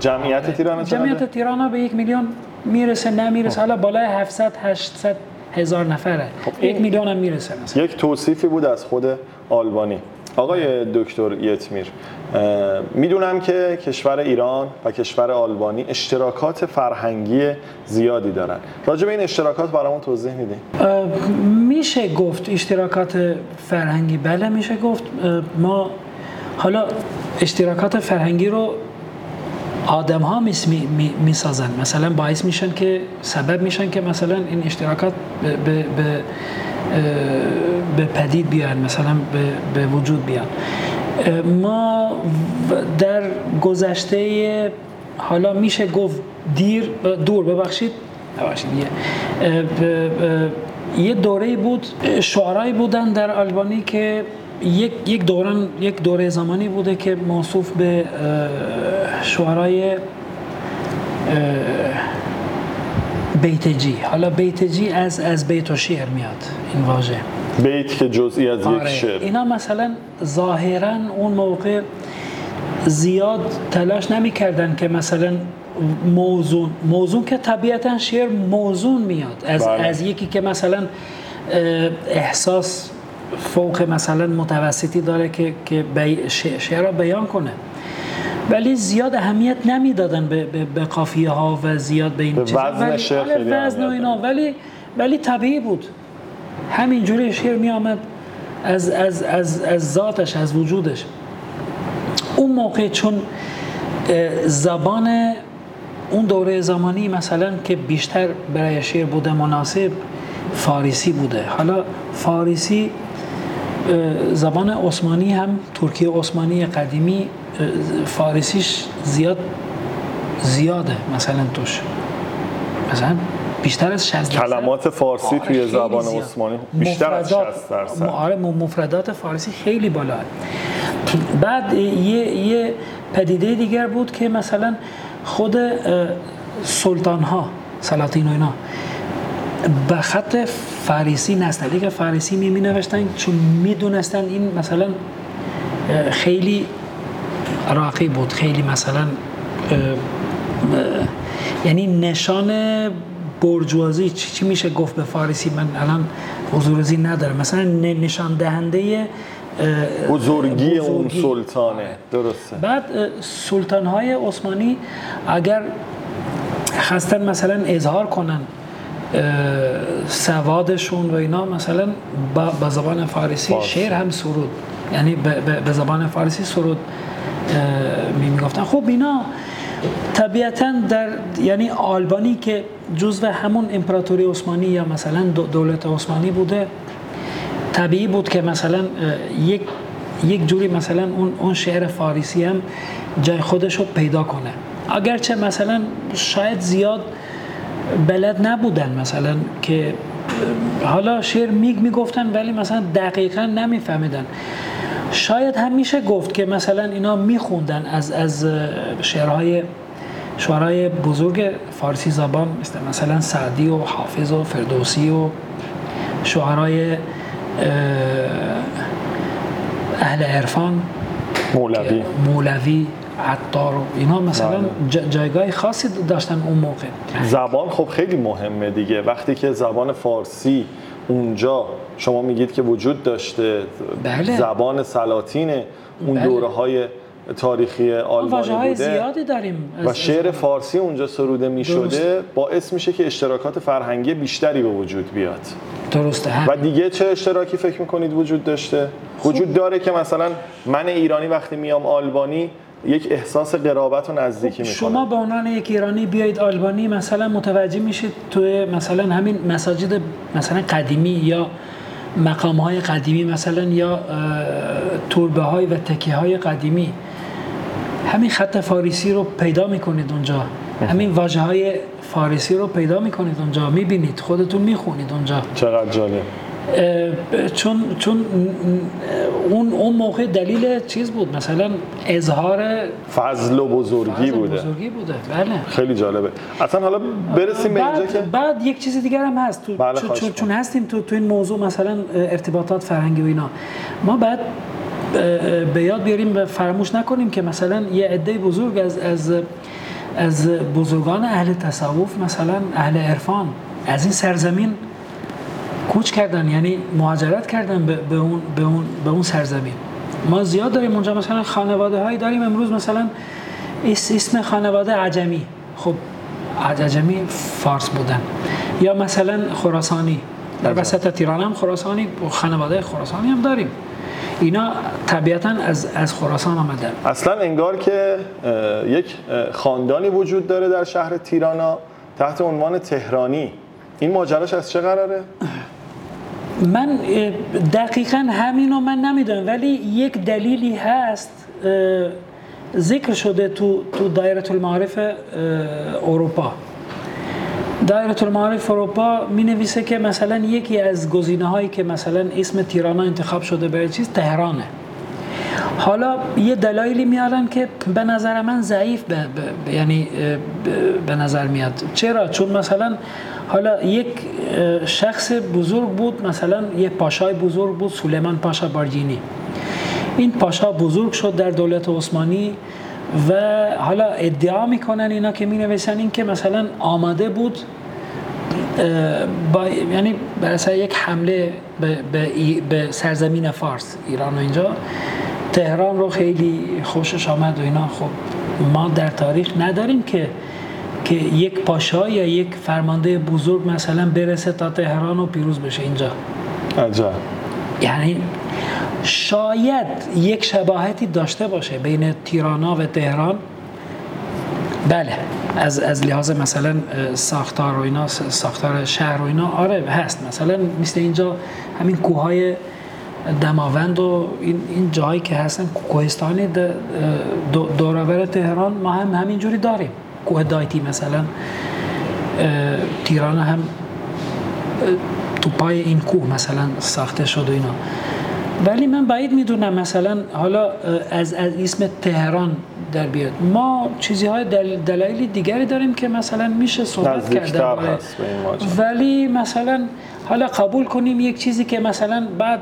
جمعیت تیرانا چقدره؟ جمعیت تیرانا به 1 میلیون میرسه نمیرسه، حالا بالای 700 800 هزار نفره. 1 میلیون هم میرسه مثلا. یک توصیفی بود از خود آلبانی. آقای دکتر یتمیر، میدونم که کشور ایران و کشور آلبانی اشتراکات فرهنگی زیادی دارن. راجع به این اشتراکات برامون توضیح میدین؟ میشه گفت اشتراکات فرهنگی، بله میشه گفت. ما حالا اشتراکات فرهنگی رو آدم ها میسازن، مثلا باعث میشن که سبب میشن که مثلا این اشتراکات به پدید بیان، مثلا به وجود بیان. ما در گذشته، حالا میشه گفت یه دوره بود، شعرایی بودن در آلبانی که یک دوره زمانی بوده که موصوف به شعرای بیتجی. حالا بیتجی از بیت و شعر میاد این واژه. بیت که جزئی از یک شعر. اینا مثلا ظاهرا اون موقع زیاد تلاش نمی‌کردن که مثلا موزون که طبیعتا شعر موزون میاد از یکی که مثلا احساس فوق مثلا متوسطی داره که شعر را بیان کنه، ولی زیاد اهمیت نمیدادن به قافیه ها و زیاد به این چیزا، وزن شعر خیلی وزن و اینا، ولی طبیعی بود، همینجوری شعر می آمد از ذاتش، از وجودش. اون موقع چون زبان اون دوره زمانی مثلا که بیشتر برای شعر بوده مناسب فارسی بوده. حالا فارسی زبان عثمانی هم، ترکی عثمانی قدیمی فارسیش زیاده، مثلا توش مثلا بیشتر از 60% کلمات فارسی توی زبان عثمانی بیشتر از 60%. آره، مفردات فارسی خیلی بالا. بعد یه پدیده دیگر بود که مثلا خود سلطان ها، سلاطین و اینا به خط فارسی، نستعلیق فارسی می نوشتن، چون می دونستن این مثلا خیلی راقی بود، خیلی مثلا یعنی نشان برجوازی، چی میشه گفت به فارسی، من الان حضور ذهن ندارم، مثلا نشان دهنده بزرگی اون سلطانه. درسته. بعد سلطان های عثمانی اگر خواستن مثلا اظهار کنن سوادشون و اینا، مثلا با زبان فارسی شعر هم سرود، یعنی به زبان فارسی سرود میگفتن. خب اینا طبیعتاً در یعنی آلبانی که جزو همون امپراتوری عثمانی یا مثلا دولت عثمانی بوده، طبیعی بود که مثلا یک جوری مثلا اون شعر فارسی هم جای خودش رو پیدا کنه، اگرچه مثلا شاید زیاد بلد نبودن، مثلا که حالا شعر میگفتن ولی مثلا دقیقاً نمیفهمیدن. شاید هم میشه گفت که مثلا اینا میخوندن از شعرهای بزرگ فارسی زبان، مثلا سعدی و حافظ و فردوسی و شعرهای اهل عرفان، مولوی، عطار و اینا مثلا جایگاه خاصی داشتن اون موقع. زبان خب خیلی مهمه دیگه. وقتی که زبان فارسی اونجا شما میگید که وجود داشته، بله. زبان سلاطین اون دوره‌های تاریخی آلبانی بوده زیادی داریم و شعر فارسی اونجا سروده میشده، باعث میشه که اشتراکات فرهنگی بیشتری به وجود بیاد. درسته. و دیگه چه اشتراکی فکر میکنید وجود داشته؟ وجود داره که مثلا من ایرانی وقتی میام آلبانی یک احساس قرابت و نزدیکی میکنه. شما به عنوان یک ایرانی بیاید آلبانی، مثلا متوجه میشید توی مثلا همین مساجد مثلا قدیمی یا مقام‌های قدیمی، مثلا یا توربه‌های و تکیه‌های قدیمی، همین خط فارسی رو پیدا میکنید اونجا، همین واژه‌های فارسی رو پیدا میکنید اونجا، میبینید، خودتون میخونید اونجا. چقدر جالب. چون اون موقع دلیل چیز بود، مثلا اظهار فضل و بزرگی بوده. بله. خیلی جالبه. اصلا حالا برسیم به اینجا که بعد یک چیز دیگر هم هست چون هستیم تو این موضوع، مثلا ارتباطات فرهنگی و اینا، ما بعد به یاد بیاریم و فراموش نکنیم که مثلا یه عده بزرگ از از بزرگان اهل تصوف مثلا اهل عرفان از این سرزمین کوچ کردن، یعنی مهاجرت کردن به اون سرزمین. ما زیاد داریم اونجا، مثلا خانواده هایی داریم امروز مثلا اسم خانواده عجمی، خب عجمی فارس بودن، یا مثلا خراسانی، در وسط تهران هم خراسانی، خانواده خراسانی هم داریم. اینا طبیعتاً از خراسان آمدن. اصلا انگار که یک خاندانی وجود داره در شهر تیرانا تحت عنوان تهرانی. این ماجراش از چه قراره؟ من دقیقاً همینو من نمیدونم، ولی یک دلیلی هست ذکر شده تو دایره المعارف اروپا. دایره المعارف اروپا می نویسه که مثلا یکی از گزینه هایی که مثلا اسم تیرانا انتخاب شده برای چیز تهرانه. حالا یه دلایلی میارن که به نظر من ضعیف یعنی به نظر میاد. چرا؟ چون مثلا حالا یک شخص بزرگ بود، مثلا یک پاشای بزرگ بود، سلیمان پاشا بارجینی. این پاشا بزرگ شد در دولت عثمانی و حالا ادعا میکنن اینا که می نویسن این که مثلا آماده بود یعنی برای یک حمله به سرزمین فارس، ایران و اینجا، تهران رو خیلی خوشش آمد و اینا. خب ما در تاریخ نداریم که یک پاشا یا یک فرمانده بزرگ مثلا برسه تا تهران و پیروز بشه اینجا. عجب. یعنی شاید یک شباهتی داشته باشه بین تیرانا و تهران، بله، از لحاظ مثلا ساختار و اینا، ساختار شهر و اینا، آره هست. مثلا مثل اینجا همین کوههای دماوند و این جایی که هستن، کوهستانی دورور تهران ما هم همینجوری داریم. کوه دایتی مثلا تیران هم تو پای این کوه مثلا ساخته شد و اینا. ولی من بعید میدونم مثلا حالا از اسم تهران در بیاد. ما چیزهای دلایل دیگری داریم که مثلا میشه صحبت کرد، ولی مثلا حالا قبول کنیم یک چیزی که مثلا بعد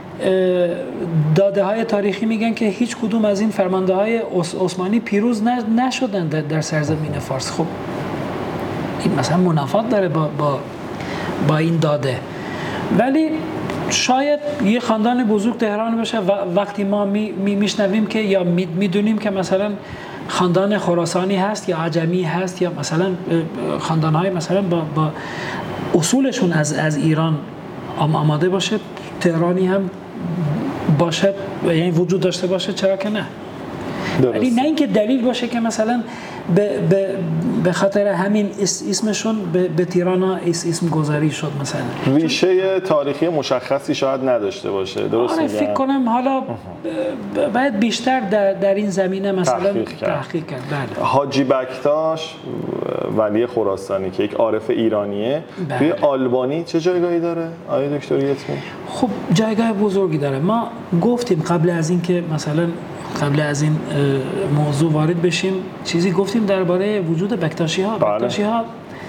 داده های تاریخی میگن که هیچ کدوم از این فرمانده های عثمانی پیروز نشدن در سرزمین فارس. خب این مثلا منافات داره با این داده. ولی شاید یه خاندان بزرگ تهران باشه و وقتی ما میشنویم که یا میدونیم که مثلا خاندان خراسانی هست یا عجمی هست یا مثلا خاندان‌های مثلا با اصولشون از ایران آماده باشه، تهرانی هم باشه، یعنی وجود داشته باشه، چرا که نه؟ ولی نه اینکه دلیل باشه که مثلا به خاطر همین اسمشون به تیرانا اسم گذاری شد مثلا. ریشه تاریخی مشخصی شاید نداشته باشه، درست میگم؟ فکر کنم حالا باید بیشتر در این زمینه مثلا تحقیق کرد. بله. حاجی بکتاش ولی خراسانی که یک عارف ایرانیه، بله. توی آلبانی چه جایگاهی داره آقای دکتر یتمی؟ خب جایگاه بزرگی داره. ما گفتیم قبل از این موضوع وارد بشیم چیزی گفتیم درباره وجود بکتاشی ها. بله. بکتاشی ها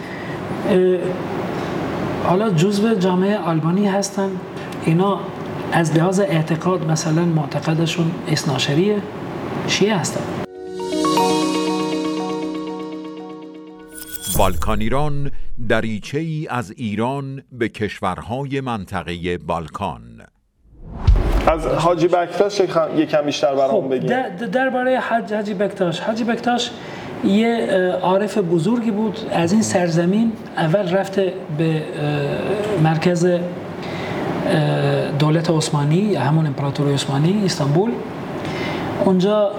حالا جزو جامعه آلبانی هستن. اینا از لحاظ اعتقاد مثلا معتقدشون اثناعشریه، شیعه هستن. بالکانیران دریچه‌ای از ایران به کشورهای منطقه بالکان. از حاجی بکتاش یکم بیشتر برام بگید. درباره حاجی بکتاش یه عارف بزرگی بود. از این سرزمین اول رفته به مرکز دولت عثمانی یا همون امپراتوری عثمانی استانبول. اونجا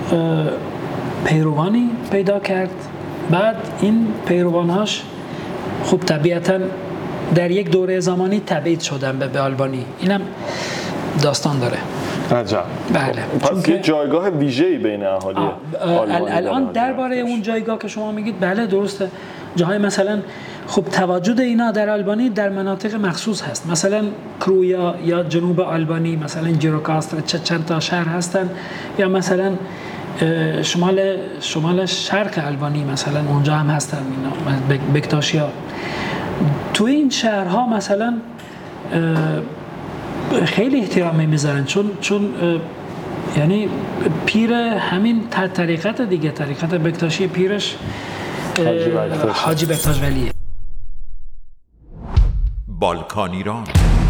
پیروانی پیدا کرد. بعد این پیروانهاش خب طبیعتاً در یک دوره زمانی تبعید شدن به آلبانی. اینم داستان داره. عجب. بله. پس یه جایگاه ویژه‌ای بین اهالی آلبانی الان درباره اون جایگاه که شما میگید، بله درسته. جاهای مثلا خب تواجد اینا در آلبانی در مناطق مخصوص هست. مثلا کرویا یا جنوب آلبانی، مثلا جیروکاستر، چند تا شهر هستن، یا مثلا شمال شرق آلبانی مثلا اونجا هم هستن اینا بکتاشیا. تو این شهرها مثلا خیلی احترام میذارن چون یعنی پیر همین طریقت دیگه، طریقت بکتاشی پیرش حاجی بکتاش ولیه. بالکان ایران